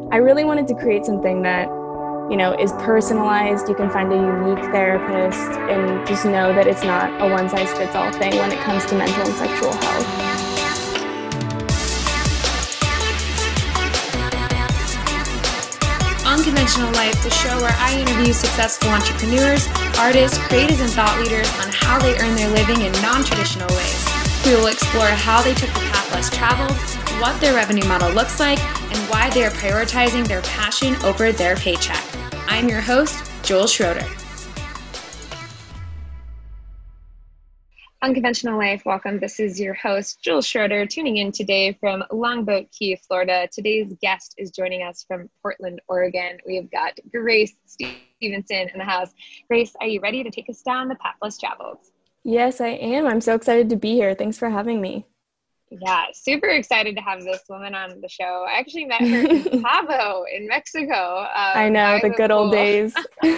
I really wanted to create something that, is personalized. You can find a unique therapist and just know that it's not a one size fits all thing when it comes to mental and sexual health. Unconventional Life, the show where I interview successful entrepreneurs, artists, creators, and thought leaders on how they earn their living in non-traditional ways. We will explore how they took the path less traveled, what their revenue model looks like, and why they are prioritizing their passion over their paycheck. I'm your host, Joel Schroeder. Unconventional Life, welcome. This is your host, Joel Schroeder, tuning in today from Longboat Key, Florida. Today's guest is joining us from Portland, Oregon. We've got Grace Stevenson in the house. Grace, are you ready to take us down the path less traveled? Yes, I am. I'm so excited to be here. Thanks for having me. Yeah, super excited to have this woman on the show. I actually met her in Cabo in Mexico. I know, the good old days.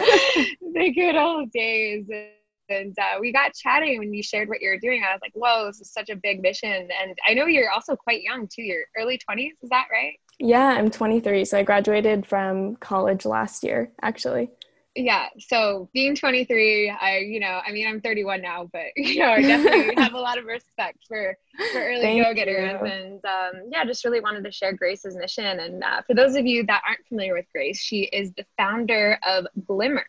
The good old days. And we got chatting when you shared what you were doing. I was like, whoa, this is such a big mission. And I know you're also quite young too. You're early 20s. Is that right? Yeah, I'm 23. So I graduated from college last year, actually. Yeah. So being 23, I'm 31 now, but, I definitely have a lot of respect for early go-getters. And just really wanted to share Grace's mission. And for those of you that aren't familiar with Grace, she is the founder of Glimmer.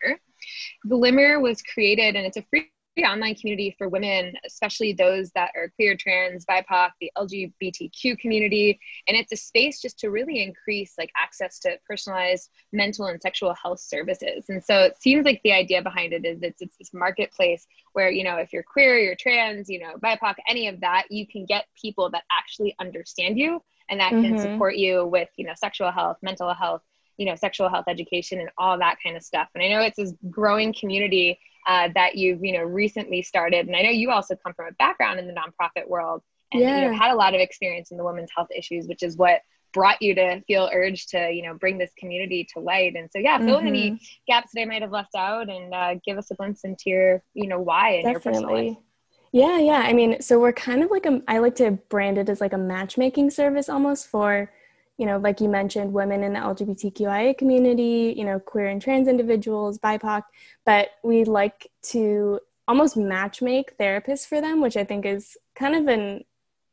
Glimmer was created, and it's a free online community for women, especially those that are queer, trans, BIPOC, the LGBTQ community. And it's a space just to really increase access to personalized mental and sexual health services. And so it seems like the idea behind it is it's this marketplace where, if you're queer, you're trans, BIPOC, any of that, you can get people that actually understand you and that can support you with, sexual health, mental health, sexual health education and all that kind of stuff. And I know it's this growing community that you've, recently started. And I know you also come from a background in the nonprofit world and had a lot of experience in the women's health issues, which is what brought you to feel urged to, bring this community to light. And so, fill in any gaps that I might have left out and give us a glimpse into your, why in your personal life. Yeah. I mean, so we're kind of I like to brand it as a matchmaking service almost for, like you mentioned, women in the LGBTQIA community, queer and trans individuals, BIPOC, but we like to almost matchmake therapists for them, which I think is kind of it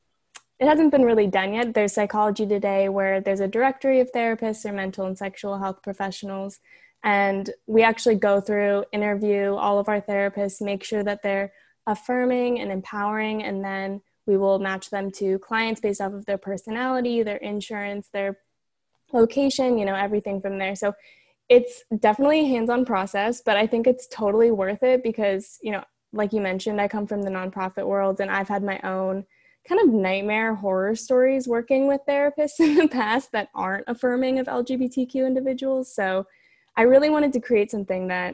hasn't been really done yet. There's Psychology Today where there's a directory of therapists or mental and sexual health professionals. And we actually go through, interview all of our therapists, make sure that they're affirming and empowering, and then we will match them to clients based off of their personality, their insurance, their location, everything from there. So it's definitely a hands-on process, but I think it's totally worth it because, like you mentioned, I come from the nonprofit world and I've had my own kind of nightmare horror stories working with therapists in the past that aren't affirming of LGBTQ individuals. So I really wanted to create something that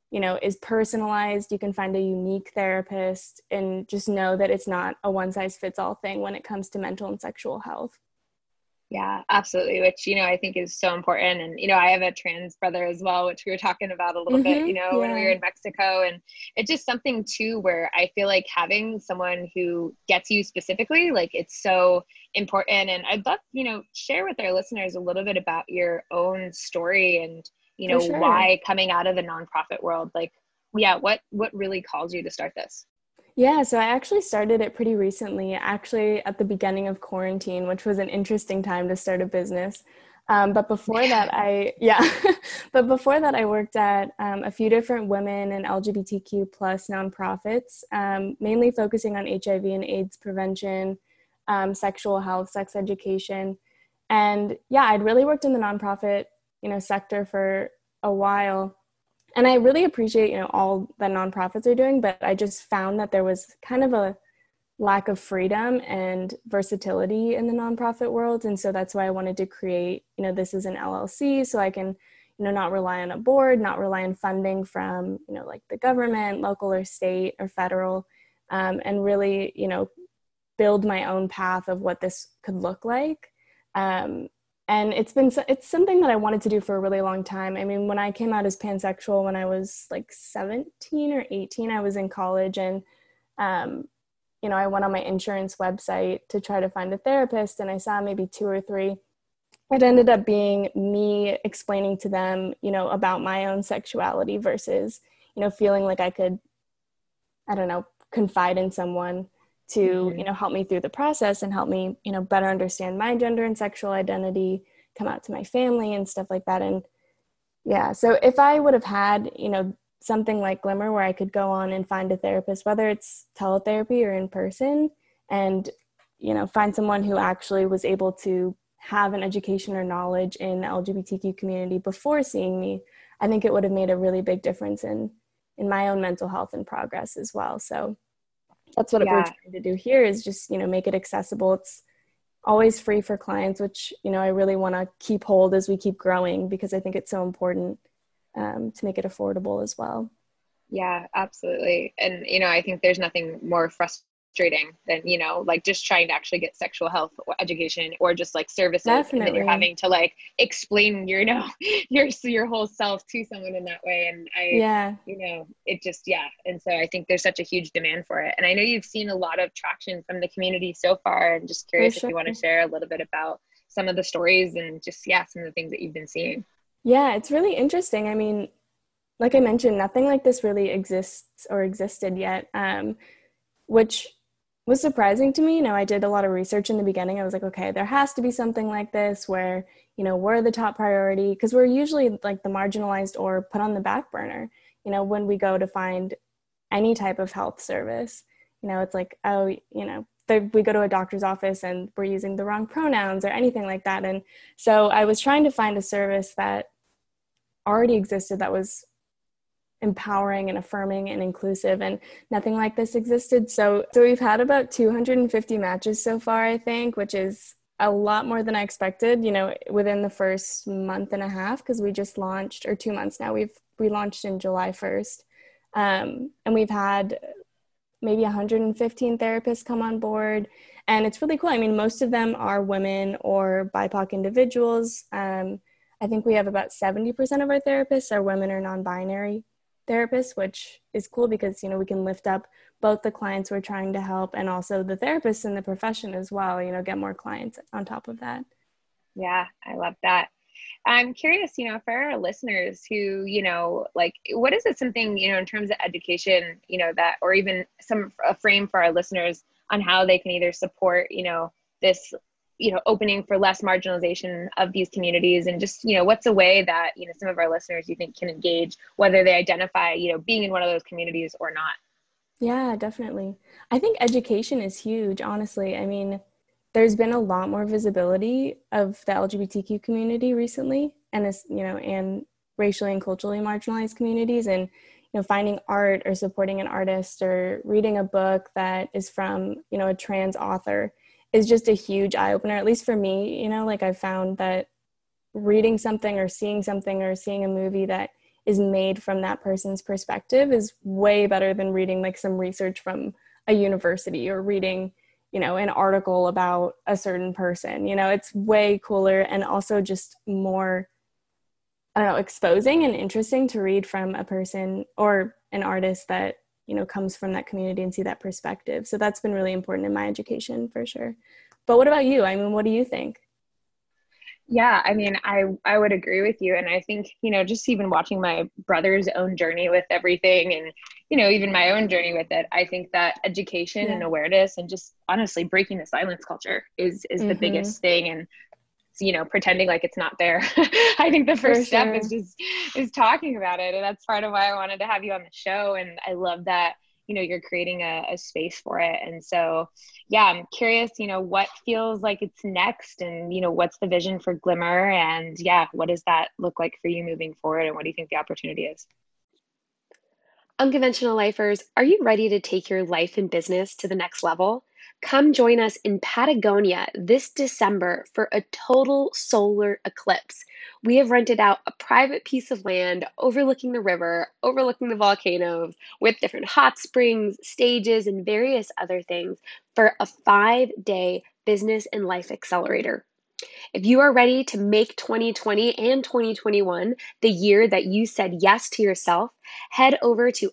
is personalized. You can find a unique therapist and just know that it's not a one size fits all thing when it comes to mental and sexual health. Yeah, absolutely. Which, I think is so important. And, I have a trans brother as well, which we were talking about a little bit, when we were in Mexico. And it's just something too, where I feel like having someone who gets you specifically, it's so important. And I'd love, share with our listeners a little bit about your own story and, Sure. why coming out of the nonprofit world, what really caused you to start this? Yeah, so I actually started it pretty recently, actually at the beginning of quarantine, which was an interesting time to start a business. But before that, I worked at a few different women and LGBTQ plus nonprofits, mainly focusing on HIV and AIDS prevention, sexual health, sex education. And I'd really worked in the nonprofit sector for a while. And I really appreciate, all that nonprofits are doing, but I just found that there was kind of a lack of freedom and versatility in the nonprofit world. And so that's why I wanted to create, this is an LLC so I can, not rely on a board, not rely on funding from, the government, local or state or federal, and really, build my own path of what this could look like. And it's something that I wanted to do for a really long time. I mean, when I came out as pansexual, when I was 17 or 18, I was in college and, I went on my insurance website to try to find a therapist and I saw maybe 2 or 3 it ended up being me explaining to them, about my own sexuality versus, feeling like I could, I don't know, confide in someone to, Mm-hmm. help me through the process and help me, better understand my gender and sexual identity, come out to my family and stuff like that. And yeah, so if I would have had, something like Glimmer where I could go on and find a therapist, whether it's teletherapy or in person, and, find someone who actually was able to have an education or knowledge in the LGBTQ community before seeing me, I think it would have made a really big difference in my own mental health and progress as well. So that's what we're Yeah. trying to do here is just, make it accessible. It's always free for clients, which, I really want to keep hold as we keep growing because I think it's so important to make it affordable as well. Yeah, absolutely. And, I think there's nothing more frustrating than, like just trying to actually get sexual health or education or just like services. And then you're Definitely. having to like explain your, your whole self to someone in that way. And Yeah, it just, yeah. And so I think there's such a huge demand for it. And I know you've seen a lot of traction from the community so far. And just for curious if sure. you want to share a little bit about some of the stories and just, yeah, some of the things that you've been seeing. Yeah, it's really interesting. I mean, like I mentioned, nothing like this really exists or existed yet, which was surprising to me. I did a lot of research in the beginning. I was like, okay, there has to be something like this where, we're the top priority because we're usually like the marginalized or put on the back burner, when we go to find any type of health service. It's like, oh, we go to a doctor's office and we're using the wrong pronouns or anything like that. And so I was trying to find a service that already existed that was empowering and affirming and inclusive, and nothing like this existed. So we've had about 250 matches so far, I think, which is a lot more than I expected, within the first month and a half, because we just launched, or 2 months now. We launched in July 1st. And we've had maybe 115 therapists come on board. And it's really cool. I mean, most of them are women or BIPOC individuals. I think we have about 70% of our therapists are women or non-binary therapists, which is cool because, we can lift up both the clients we're trying to help and also the therapists in the profession as well, get more clients on top of that. Yeah, I love that. I'm curious, for our listeners who, like, what is it something, in terms of education, that, or even a frame for our listeners on how they can either support, this, opening for less marginalization of these communities, and just, what's a way that, some of our listeners you think can engage, whether they identify, being in one of those communities or not? Yeah, definitely. I think education is huge, honestly. I mean, there's been a lot more visibility of the LGBTQ community recently, and and racially and culturally marginalized communities, and finding art or supporting an artist or reading a book that is from a trans author is just a huge eye opener. At least for me, like I found that reading something or seeing a movie that is made from that person's perspective is way better than reading like some research from a university or reading an article about a certain person. It's way cooler and also just more, I don't know, exposing and interesting to read from a person or an artist that comes from that community and see that perspective. So that's been really important in my education for sure. But what about you? I mean, what do you think? Yeah, I mean, I would agree with you. And I think, just even watching my brother's own journey with everything and, even my own journey with it, I think that education and Yeah. awareness and just honestly breaking the silence culture is the Mm-hmm. biggest thing. And pretending like it's not there. I think the For first step sure. is talking about it. And that's part of why I wanted to have you on the show. And I love that, you're creating a space for it. And so, yeah, I'm curious, what feels like it's next, and, what's the vision for Glimmer, and yeah, what does that look like for you moving forward? And what do you think the opportunity is? Unconventional lifers, are you ready to take your life and business to the next level? Come join us in Patagonia this December for a total solar eclipse. We have rented out a private piece of land overlooking the river, overlooking the volcanoes, with different hot springs, stages, and various other things for a 5-day business and life accelerator. If you are ready to make 2020 and 2021 the year that you said yes to yourself, head over to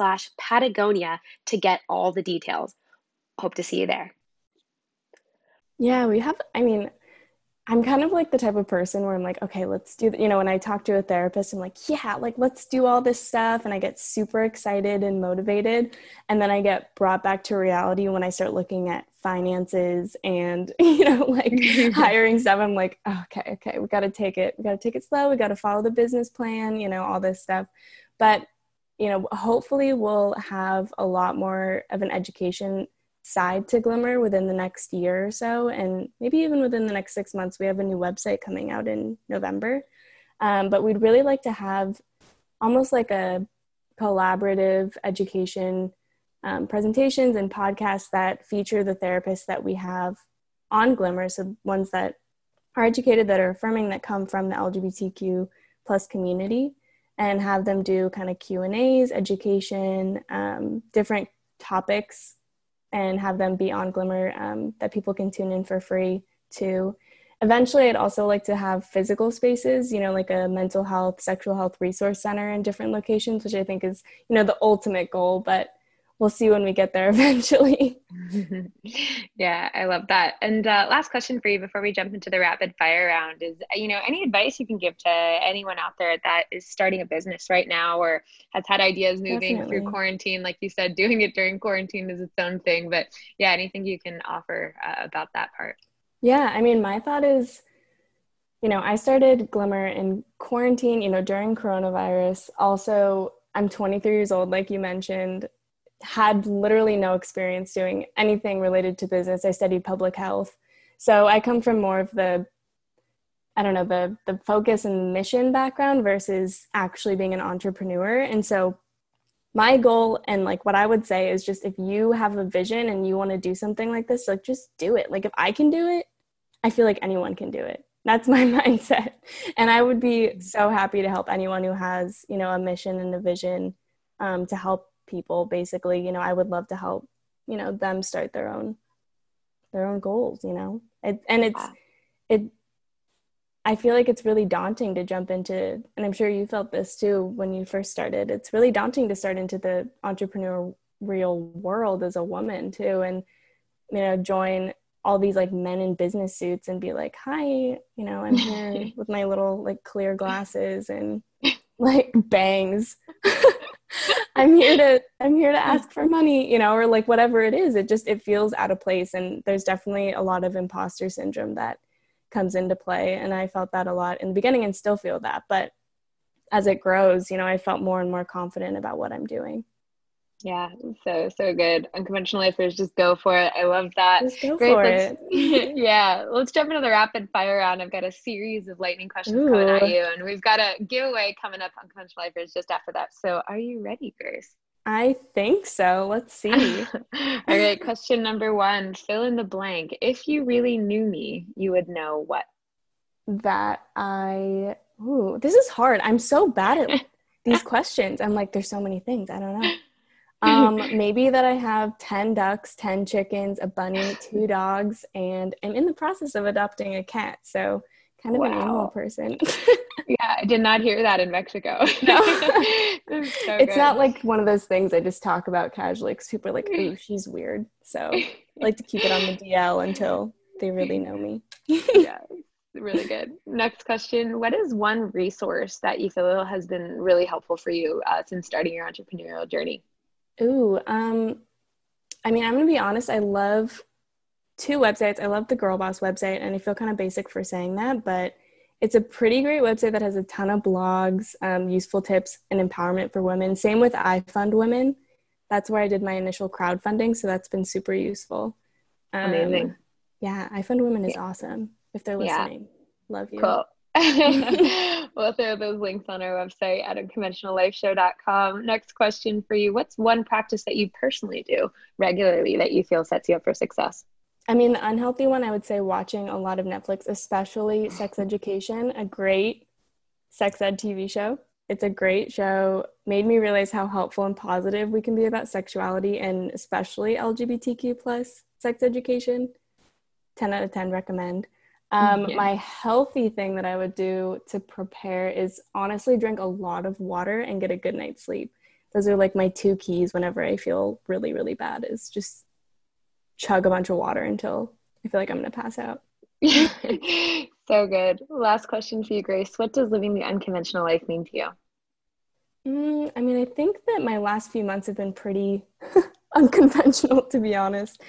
entrepreneurship.voyage/Patagonia to get all the details. Hope to see you there. Yeah, I'm kind of like the type of person where I'm like, okay, let's do when I talk to a therapist, I'm like, yeah, like let's do all this stuff. And I get super excited and motivated. And then I get brought back to reality when I start looking at finances and, like hiring stuff. I'm like, oh, okay, we got to take it. We got to take it slow. We got to follow the business plan, all this stuff. But, hopefully we'll have a lot more of an education side to Glimmer within the next year or so, and maybe even within the next 6 months. We have a new website coming out in November, but we'd really like to have almost like a collaborative education presentations and podcasts that feature the therapists that we have on Glimmer, so ones that are educated, that are affirming, that come from the LGBTQ plus community, and have them do kind of Q&As, education, different topics, and have them be on Glimmer that people can tune in for free to. Eventually, I'd also like to have physical spaces, like a mental health, sexual health resource center in different locations, which I think is, the ultimate goal, but we'll see when we get there eventually. Yeah, I love that. And last question for you before we jump into the rapid fire round is, any advice you can give to anyone out there that is starting a business right now or has had ideas moving through quarantine? Like you said, doing it during quarantine is its own thing, but yeah, anything you can offer about that part? Yeah, my thought is, I started Glimmer in quarantine, during coronavirus. Also, I'm 23 years old, like you mentioned, had literally no experience doing anything related to business. I studied public health. So I come from more of the focus and mission background versus actually being an entrepreneur. And so my goal, and like what I would say, is just, if you have a vision and you want to do something like this, like just do it. Like if I can do it, I feel like anyone can do it. That's my mindset. And I would be so happy to help anyone who has, a mission and a vision to help people. Basically, I would love to help, them start their own goals, I feel like it's really daunting to jump into, and I'm sure you felt this too when you first started, it's really daunting to start into the entrepreneurial world as a woman too, and join all these like men in business suits and be like, hi, I'm here with my little like clear glasses and like bangs. I'm here to ask for money, or like whatever it is. It feels out of place. And there's definitely a lot of imposter syndrome that comes into play. And I felt that a lot in the beginning and still feel that. But as it grows, I felt more and more confident about what I'm doing. Yeah, so good. Unconventional lifers, just go for it. I love that. Just go for it. Yeah, let's jump into the rapid fire round. I've got a series of lightning questions coming at you, and we've got a giveaway coming up on Conventional Lifers just after that. So are you ready, Grace? I think so. Let's see. All right, question number 1, fill in the blank. If you really knew me, you would know what? This is hard. I'm so bad at these questions. I'm like, there's so many things. I don't know. Maybe that I have 10 ducks, 10 chickens, a bunny, 2 dogs, and I'm in the process of adopting a cat. So kind of an animal person. Yeah, I did not hear that in Mexico. No. It's not like one of those things I just talk about casually because people are like, ooh, she's weird. So I like to keep it on the DL until they really know me. Yeah, really good. Next question. What is one resource that you feel has been really helpful for you since starting your entrepreneurial journey? Ooh, I'm going to be honest. I love 2 websites. I love the Girl Boss website, and I feel kind of basic for saying that, but it's a pretty great website that has a ton of blogs, useful tips, and empowerment for women. Same with I Fund Women. That's where I did my initial crowdfunding, so that's been super useful. Amazing. Yeah, I Fund Women is awesome. If they're listening, love you. Cool. We'll throw those links on our website at unconventionallifeshow.com. Next question for you. What's one practice that you personally do regularly that you feel sets you up for success? The unhealthy one, I would say watching a lot of Netflix, especially Sex Education, a great sex ed TV show. It's a great show. Made me realize how helpful and positive we can be about sexuality, and especially LGBTQ plus sex education. 10 out of 10 recommend. My healthy thing that I would do to prepare is honestly drink a lot of water and get a good night's sleep. Those are like my 2 keys whenever I feel really, really bad, is just chug a bunch of water until I feel like I'm going to pass out. So good. Last question for you, Grace. What does living the unconventional life mean to you? I mean, I think that my last few months have been pretty unconventional, to be honest.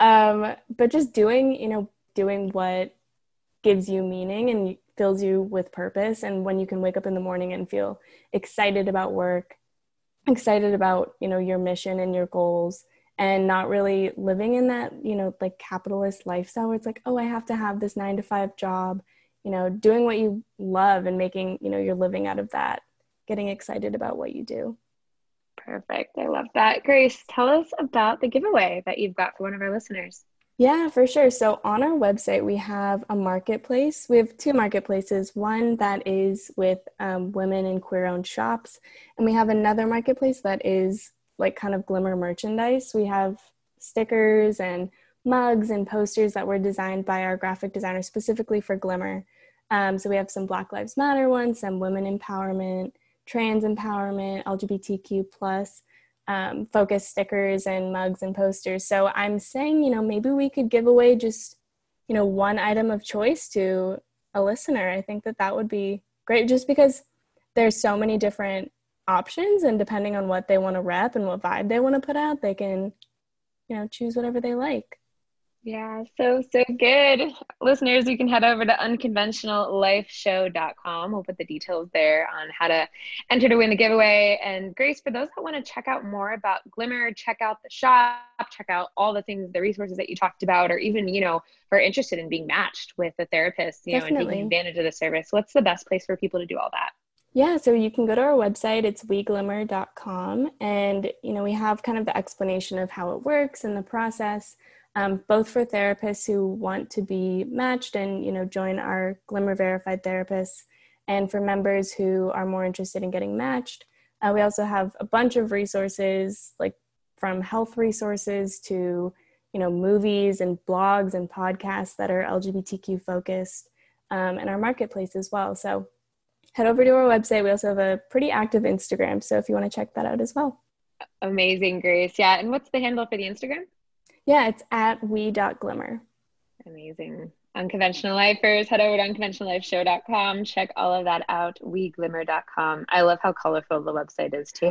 But just doing what gives you meaning and fills you with purpose. And when you can wake up in the morning and feel excited about work, excited about, your mission and your goals, and not really living in that, like capitalist lifestyle where it's like, oh, I have to have this 9-to-5 job, doing what you love and making, your living out of that, getting excited about what you do. Perfect. I love that. Grace, tell us about the giveaway that you've got for one of our listeners. Yeah, for sure. So on our website, we have a marketplace. We have 2 marketplaces, one that is with women and queer-owned shops, and we have another marketplace that is like kind of Glimmer merchandise. We have stickers and mugs and posters that were designed by our graphic designer specifically for Glimmer. So we have some Black Lives Matter ones, some women empowerment, trans empowerment, LGBTQ plus focus stickers and mugs and posters. So I'm saying, maybe we could give away just, one item of choice to a listener. I think that would be great just because there's so many different options, and depending on what they want to rep and what vibe they want to put out, they can, choose whatever they like. Yeah, so good. Listeners, you can head over to unconventionallifeshow.com. We'll put the details there on how to enter to win the giveaway. And Grace, for those that want to check out more about Glimmer, check out the shop, check out all the things, the resources that you talked about, or even, are interested in being matched with a therapist, and taking advantage of the service, what's the best place for people to do all that? Yeah, so you can go to our website, it's weglimmer.com, and, we have kind of the explanation of how it works and the process. Both for therapists who want to be matched and, join our Glimmer verified therapists, and for members who are more interested in getting matched. We also have a bunch of resources, like from health resources to, movies and blogs and podcasts that are LGBTQ focused, and our marketplace as well. So head over to our website. We also have a pretty active Instagram, so if you want to check that out as well. Amazing, Grace. Yeah, and what's the handle for the Instagram? Yeah, it's at we.glimmer. Amazing. Unconventional Lifers, head over to unconventionallifeshow.com. Check all of that out, weglimmer.com. I love how colorful the website is too.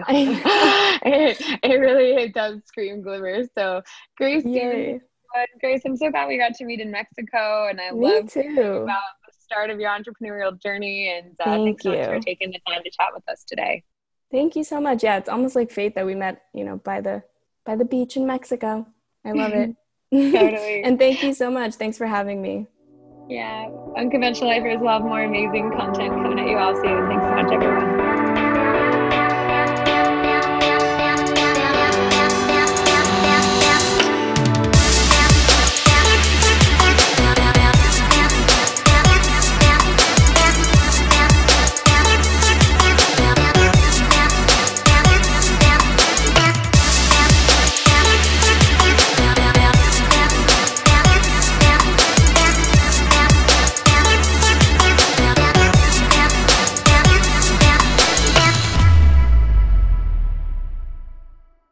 It does scream glimmer. So Grace, Grace, I'm so glad we got to meet in Mexico, and I love hearing about the start of your entrepreneurial journey, and thanks so much for taking the time to chat with us today. Thank you so much. Yeah, it's almost like fate that we met, by the beach in Mexico. I love it. Totally. And thank you so much. Thanks for having me. Yeah. Unconventional Lifers will have more amazing content coming at you all soon. Thanks so much, everyone.